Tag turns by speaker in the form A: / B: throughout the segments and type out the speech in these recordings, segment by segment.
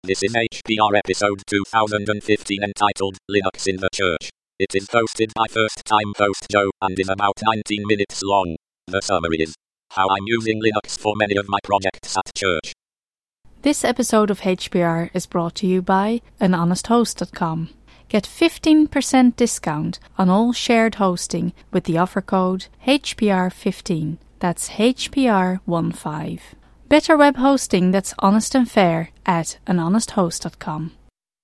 A: This is HPR episode 2015 entitled Linux in the Church. It is hosted by first-time host Joe and is about 19 minutes long. The summary is how I'm using Linux for many of my projects at church.
B: This episode of HPR is brought to you by anhonesthost.com. Get 15% discount on all shared hosting with the offer code HPR15. That's HPR15. Better web hosting that's honest and fair at anhonesthost.com.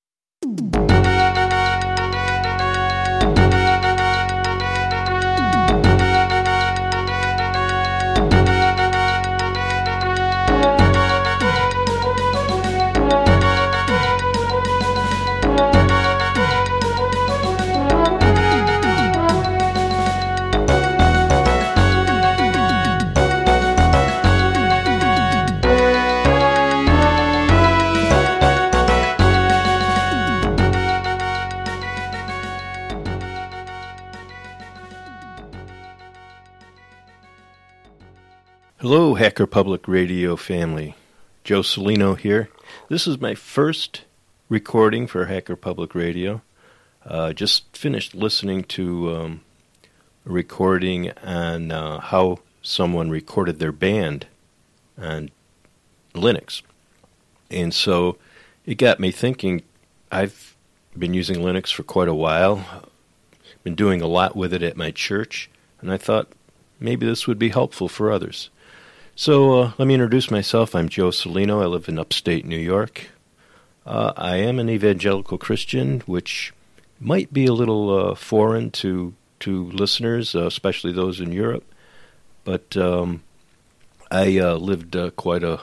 C: Hello, Hacker Public Radio family. Joe Salino here. This is my first recording for Hacker Public Radio. Just finished listening to a recording on how someone recorded their band on Linux. And so it got me thinking. I've been using Linux for quite a while, been doing a lot with it at my church, and I thought maybe this would be helpful for others. So let me introduce myself. I'm Joe Salino. I live in upstate New York. I am an evangelical Christian, which might be a little foreign to listeners, especially those in Europe. But I lived quite a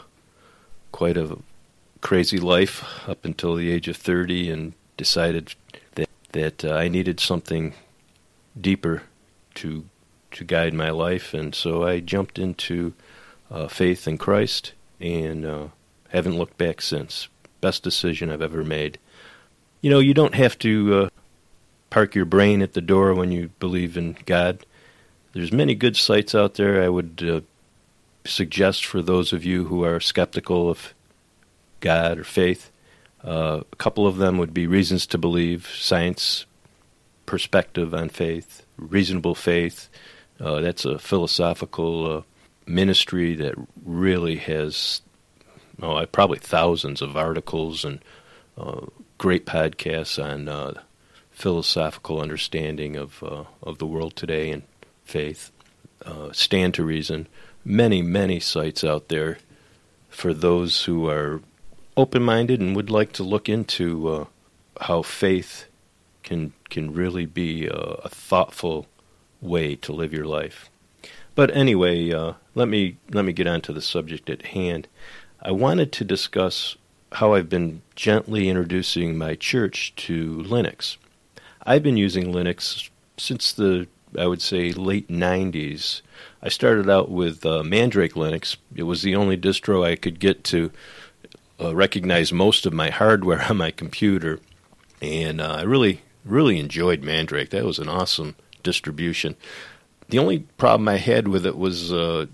C: crazy life up until the age of 30, and decided that I needed something deeper to guide my life, and so I jumped into faith in Christ, and haven't looked back since. Best decision I've ever made. You know, you don't have to park your brain at the door when you believe in God. There's many good sites out there. I would suggest for those of you who are skeptical of God or faith, a couple of them would be Reasons to Believe, Science Perspective on Faith, Reasonable Faith. That's a philosophical ministry that really has probably thousands of articles and great podcasts on philosophical understanding of the world today and faith. Stand to Reason. Many sites out there for those who are open-minded and would like to look into how faith can really be a thoughtful way to live your life. But anyway, let me get on to the subject at hand. I wanted to discuss how I've been gently introducing my church to Linux. I've been using Linux since I would say, late 90s. I started out with Mandrake Linux. It was the only distro I could get to recognize most of my hardware on my computer, and I really enjoyed Mandrake. That was an awesome distribution. The only problem I had with it was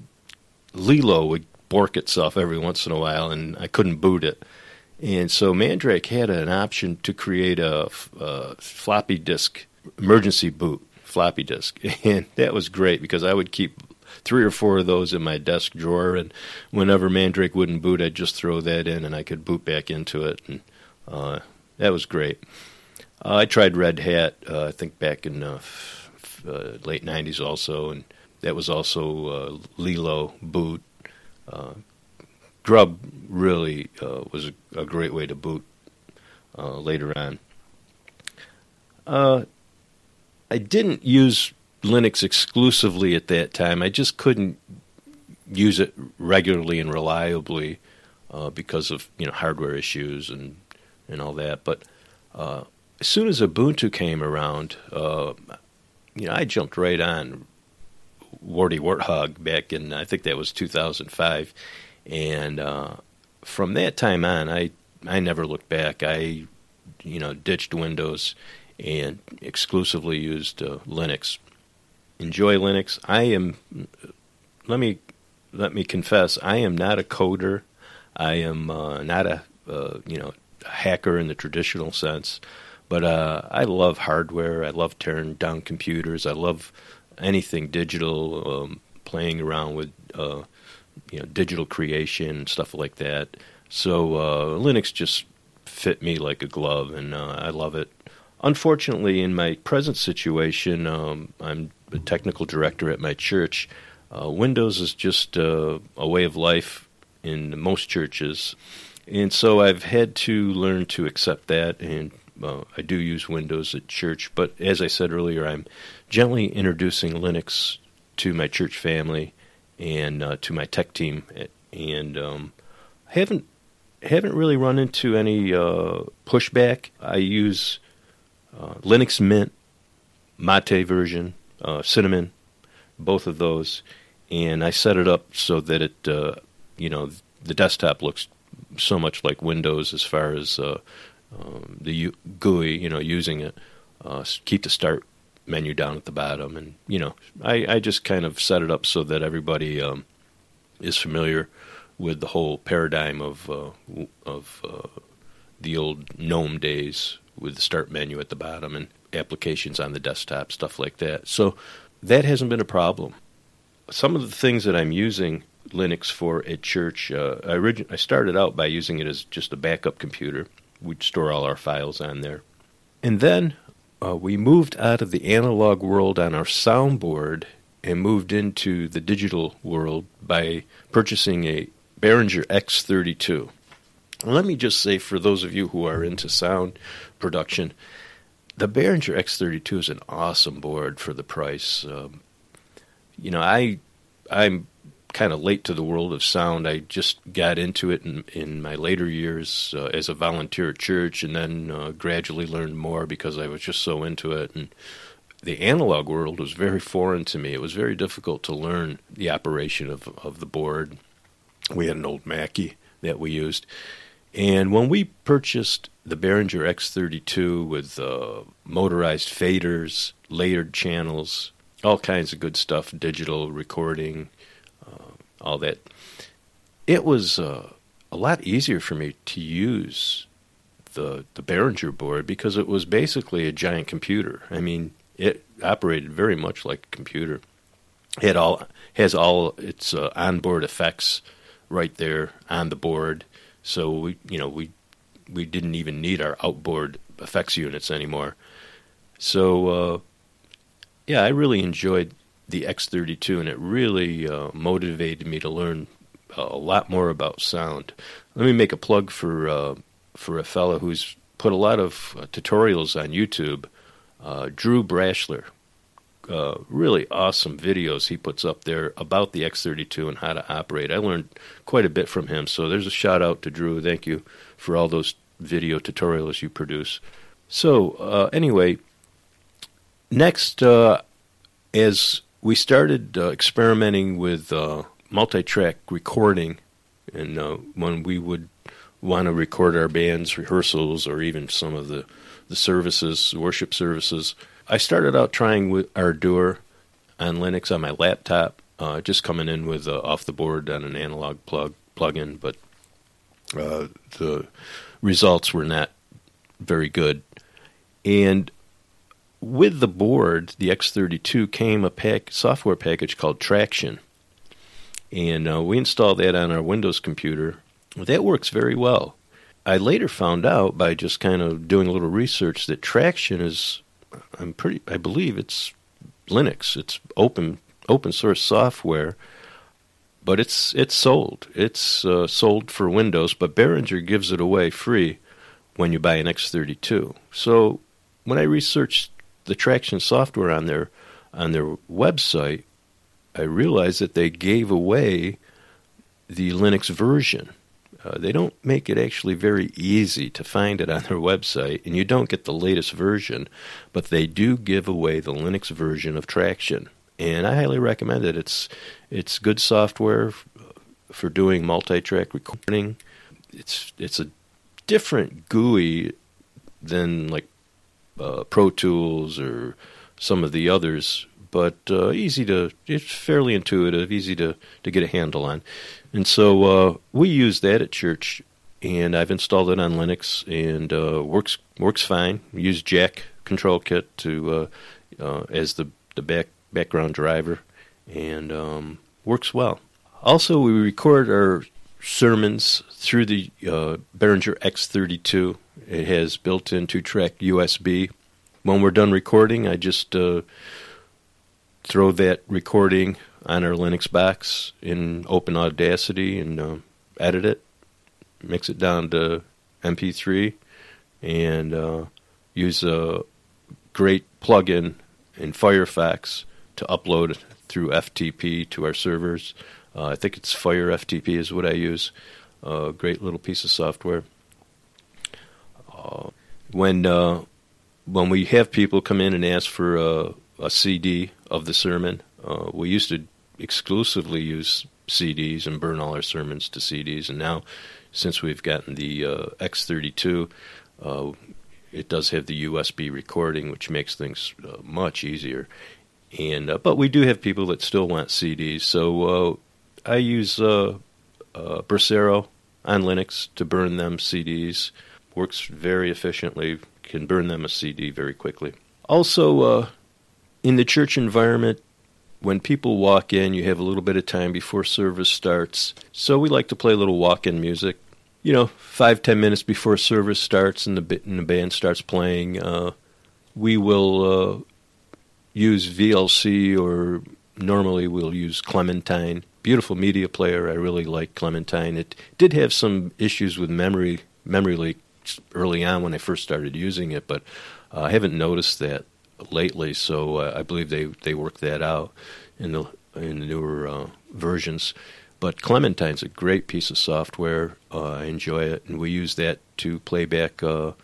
C: Lilo would bork itself every once in a while, and I couldn't boot it. And so Mandrake had an option to create a floppy disk, emergency boot floppy disk. And that was great because I would keep 3 or 4 of those in my desk drawer, and whenever Mandrake wouldn't boot, I'd just throw that in and I could boot back into it. And that was great. I tried Red Hat, I think back in late 90s also, and that was also Lilo boot. Grub really was a great way to boot later on. I didn't use Linux exclusively at that time. I just couldn't use it regularly and reliably because of hardware issues and all that. But as soon as Ubuntu came around, I jumped right on Warthog back in, I think that was 2005, and from that time on, I never looked back. I, ditched Windows and exclusively used Linux. Enjoy Linux. Let me confess, I am not a coder. I am not a a hacker in the traditional sense, but I love hardware. I love tearing down computers. I love anything digital, playing around with digital creation, stuff like that. So Linux just fit me like a glove, and I love it. Unfortunately, in my present situation, I'm a technical director at my church. Windows is just a way of life in most churches, and so I've had to learn to accept that, and I do use Windows at church. But as I said earlier, I'm gently introducing Linux to my church family and to my tech team, and haven't really run into any pushback. I use Linux Mint, Mate version, Cinnamon, both of those, and I set it up so that it, the desktop looks so much like Windows as far as the GUI, using it. Keep the start menu down at the bottom, and I just kind of set it up so that everybody is familiar with the whole paradigm of the old GNOME days, with the start menu at the bottom and applications on the desktop, stuff like that. So that hasn't been a problem. Some of the things that I'm using Linux for at church, I started out by using it as just a backup computer. We'd store all our files on there. And then we moved out of the analog world on our soundboard and moved into the digital world by purchasing a Behringer X32. Let me just say, for those of you who are into sound production, the Behringer X32 is an awesome board for the price. I'm kind of late to the world of sound. I just got into it in my later years as a volunteer at church, and then gradually learned more because I was just so into it. And the analog world was very foreign to me. It was very difficult to learn the operation of the board. We had an old Mackie that we used. And when we purchased the Behringer X32 with motorized faders, layered channels, all kinds of good stuff, digital recording, all that, it was a lot easier for me to use the Behringer board because it was basically a giant computer. I mean, it operated very much like a computer. It has all its onboard effects right there on the board. So we didn't even need our outboard effects units anymore. So I really enjoyed the X32, and it really motivated me to learn a lot more about sound. Let me make a plug for a fellow who's put a lot of tutorials on YouTube, Drew Brashler. Really awesome videos he puts up there about the X32 and how to operate. I learned quite a bit from him, so there's a shout out to Drew. Thank you for all those video tutorials you produce. So anyway, next, as we started experimenting with multi-track recording, and when we would want to record our band's rehearsals or even some of the services, worship services, I started out trying with Ardour on Linux on my laptop, just coming in with off the board on an analog plug-in, but the results were not very good. And with the board, the X32 came a software package called Traction, and we installed that on our Windows computer. That works very well. I later found out by just kind of doing a little research that Traction is, I believe it's Linux. It's open source software, but it's sold. It's sold for Windows, but Behringer gives it away free when you buy an X32. So when I researched the Traction software on their website, I realized that they gave away the Linux version. They don't make it actually very easy to find it on their website, and you don't get the latest version, but they do give away the Linux version of Traction, and I highly recommend it. It's good software for doing multi-track recording. It's a different GUI than like Pro Tools or some of the others, but it's fairly intuitive, easy to get a handle on. And so we use that at church and I've installed it on Linux, and works fine. We use Jack Control Kit to as the background driver, and works well. Also, we record our sermons through the Behringer X32. It has built-in 2-track USB. When we're done recording, I just throw that recording on our Linux box in Open Audacity and edit it, mix it down to MP3, and use a great plugin in Firefox to upload through FTP to our servers. I think it's Fire FTP is what I use. Great little piece of software. When we have people come in and ask for a CD of the sermon, we used to exclusively use CDs and burn all our sermons to CDs, and now since we've gotten the X32, it does have the USB recording, which makes things much easier. And but we do have people that still want CDs, so I use Bracero on Linux to burn them CDs. Works very efficiently. Can burn them a CD very quickly. Also, in the church environment, when people walk in, you have a little bit of time before service starts. So we like to play a little walk-in music. 5-10 minutes before service starts and the band starts playing, we will use VLC, or normally we'll use Clementine. Beautiful media player. I really like Clementine. It did have some issues with memory leaks early on when I first started using it, but I haven't noticed that lately, so I believe they worked that out in the newer versions. But Clementine's a great piece of software. I enjoy it, and we use that to play back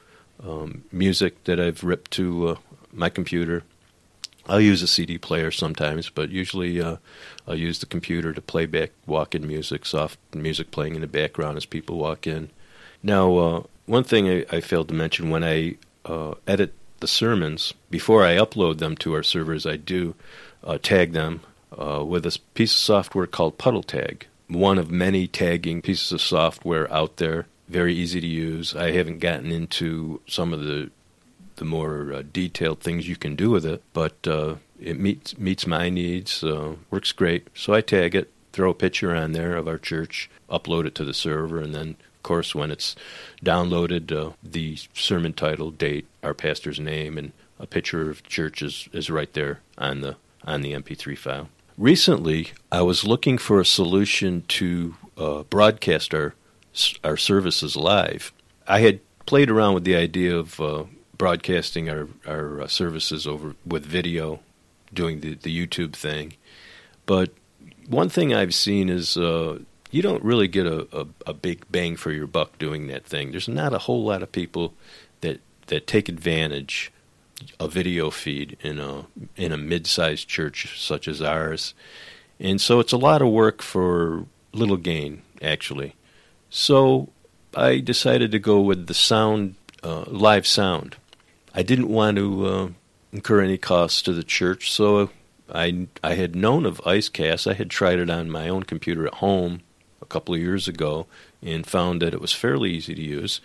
C: music that I've ripped to my computer. I'll use a CD player sometimes, but usually I'll use the computer to play back walk-in music, soft music playing in the background as people walk in. Now, one thing I failed to mention, when I edit the sermons, before I upload them to our servers, I do tag them with a piece of software called Puddle Tag, one of many tagging pieces of software out there, very easy to use. I haven't gotten into some of the more detailed things you can do with it, but it meets my needs, works great. So I tag it, throw a picture on there of our church, upload it to the server, and then, of course, when it's downloaded, the sermon title, date, our pastor's name, and a picture of church is right there on the MP3 file. Recently, I was looking for a solution to broadcast our services live. I had played around with the idea of broadcasting our services over with video, doing the YouTube thing. But one thing I've seen is you don't really get a big bang for your buck doing that thing. There's not a whole lot of people that take advantage of video feed in a mid-sized church such as ours. And so it's a lot of work for little gain, actually. So I decided to go with the sound, live sound. I didn't want to incur any costs to the church, so I had known of IceCast. I had tried it on my own computer at home a couple of years ago and found that it was fairly easy to use.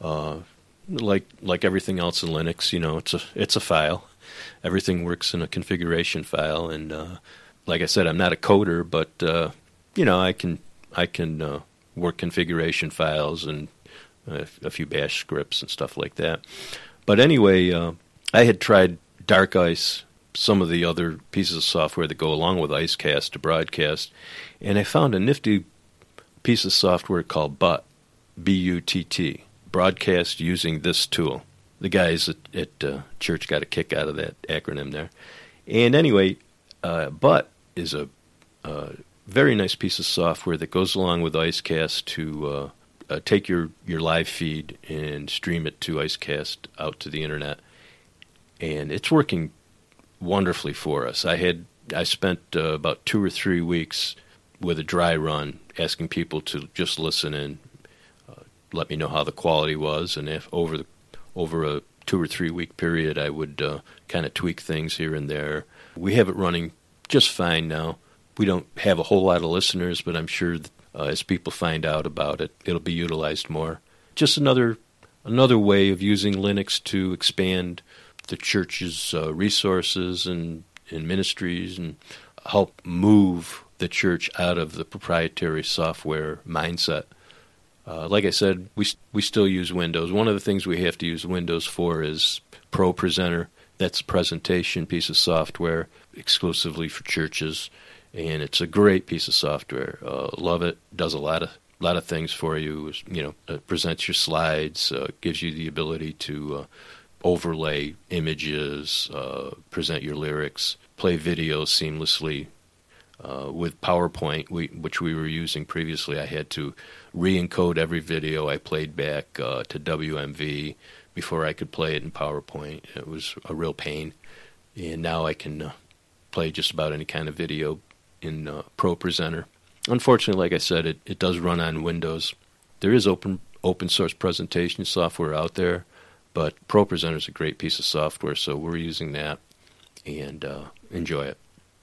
C: Like everything else in Linux, it's a file. Everything works in a configuration file, and like I said, I'm not a coder, but I can work configuration files and a few bash scripts and stuff like that. But anyway, I had tried Dark Ice, some of the other pieces of software that go along with IceCast to broadcast, and I found a nifty piece of software called BUTT, B-U-T-T, broadcast using this tool. The guys at church got a kick out of that acronym there. And anyway, BUTT is a very nice piece of software that goes along with IceCast to take your live feed and stream it to IceCast out to the internet. And it's working wonderfully for us. I spent about 2 or 3 weeks with a dry run asking people to just listen and let me know how the quality was. And if over a 2 or 3 week period, I would kind of tweak things here and there. We have it running just fine now. We don't have a whole lot of listeners, but I'm sure as people find out about it, it'll be utilized more. Just another way of using Linux to expand the church's resources and ministries and help move the church out of the proprietary software mindset. Like I said, we still use Windows. One of the things we have to use Windows for is ProPresenter. That's a presentation piece of software exclusively for churches, and it's a great piece of software. Love it. Does a lot of things for you. Presents your slides, gives you the ability to overlay images, present your lyrics, play videos seamlessly. With PowerPoint, which we were using previously, I had to re-encode every video I played back to WMV before I could play it in PowerPoint. It was a real pain. And now I can play just about any kind of video in ProPresenter. Unfortunately, like I said, it does run on Windows. There is open source presentation software out there, but ProPresenter is a great piece of software, so we're using that and enjoy it.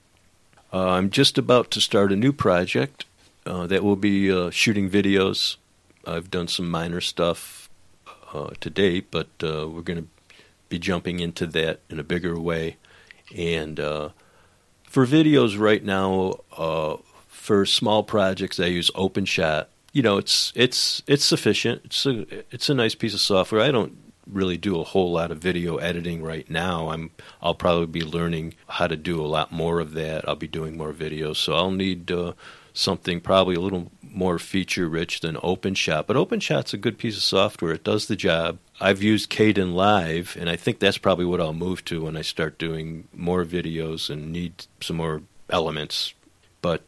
C: I'm just about to start a new project that will be shooting videos. I've done some minor stuff to date, but we're going to be jumping into that in a bigger way. And for videos right now, for small projects, I use OpenShot. It's sufficient. It's a nice piece of software. I don't really do a whole lot of video editing right now. I'll probably be learning how to do a lot more of that. I'll be doing more videos, so I'll need something probably a little more feature-rich than OpenShot. But OpenShot's a good piece of software. It does the job. I've used Kdenlive, and I think that's probably what I'll move to when I start doing more videos and need some more elements. But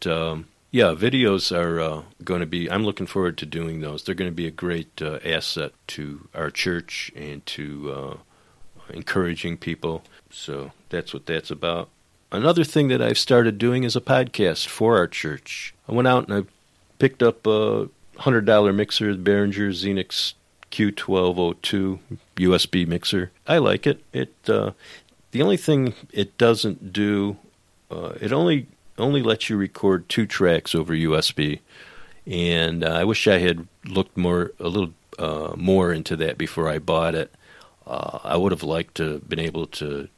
C: videos are going to be, I'm looking forward to doing those. They're going to be a great asset to our church and to encouraging people. So that's what that's about. Another thing that I've started doing is a podcast for our church. I went out and I picked up a $100 mixer, the Behringer Xenix Q1202 USB mixer. I like it. The only thing it doesn't do, it only lets you record 2 tracks over USB, and I wish I had looked a little more into that before I bought it. I would have liked to been able to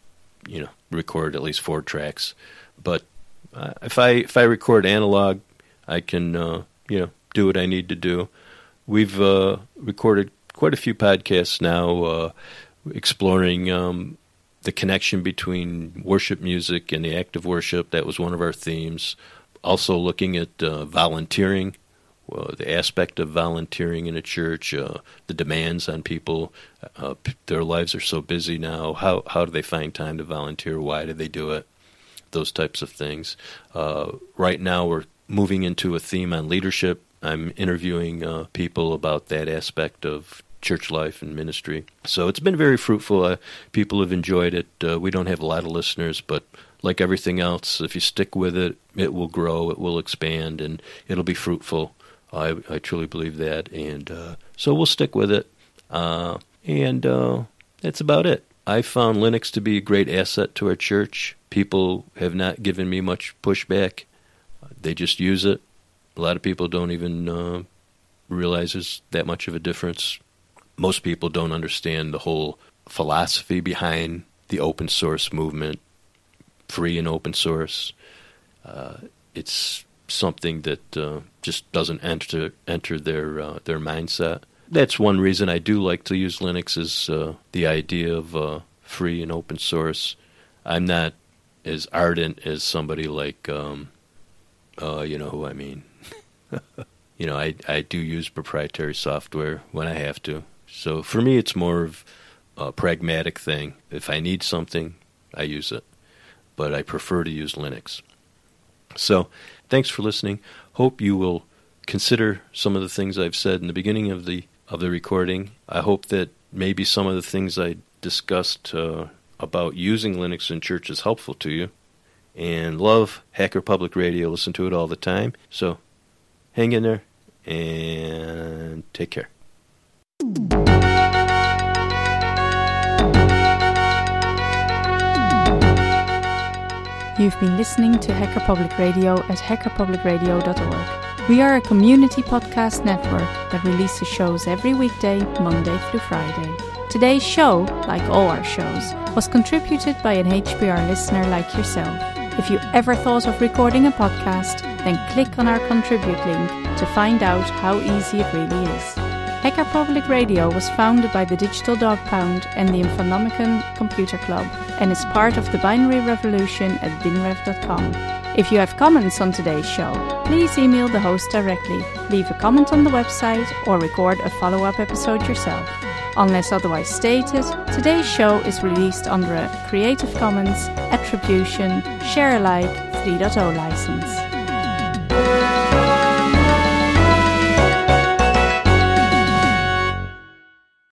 C: record at least 4 tracks, but if I record analog, I can do what I need to do. We've recorded quite a few podcasts now, exploring the connection between worship music and the act of worship. That was one of our themes. Also looking at volunteering, the aspect of volunteering in a church, the demands on people. Their lives are so busy now. How do they find time to volunteer? Why do they do it? Those types of things. Right now we're moving into a theme on leadership. I'm interviewing people about that aspect of church life and ministry. So it's been very fruitful. People have enjoyed it. We don't have a lot of listeners, but like everything else, if you stick with it, it will grow, it will expand, and it'll be fruitful. I truly believe that. And so we'll stick with it. And that's about it. I found Linux to be a great asset to our church. People have not given me much pushback. They just use it. A lot of people don't even realize there's that much of a difference. Most people don't understand the whole philosophy behind the open source movement, free and open source. It's something that just doesn't enter their mindset. That's one reason I do like to use Linux, is the idea of free and open source. I'm not as ardent as somebody like, you know who I mean. I do use proprietary software when I have to. So for me, it's more of a pragmatic thing. If I need something, I use it. But I prefer to use Linux. So thanks for listening. Hope you will consider some of the things I've said in the beginning of the recording. I hope that maybe some of the things I discussed about using Linux in church is helpful to you. And love Hacker Public Radio. Listen to it all the time. So hang in there and take care.
B: You've been listening to Hacker Public Radio at hackerpublicradio.org. We are a community podcast network that releases shows every weekday, Monday through Friday. Today's show, like all our shows, was contributed by an HPR listener like yourself. If you ever thought of recording a podcast, then click on our contribute link to find out how easy it really is. Hacker Public Radio was founded by the Digital Dog Pound and the Infonomicon Computer Club and is part of the binary revolution at binrev.com. If you have comments on today's show, please email the host directly, leave a comment on the website, or record a follow-up episode yourself. Unless otherwise stated, today's show is released under a Creative Commons Attribution Share Alike 3.0 license.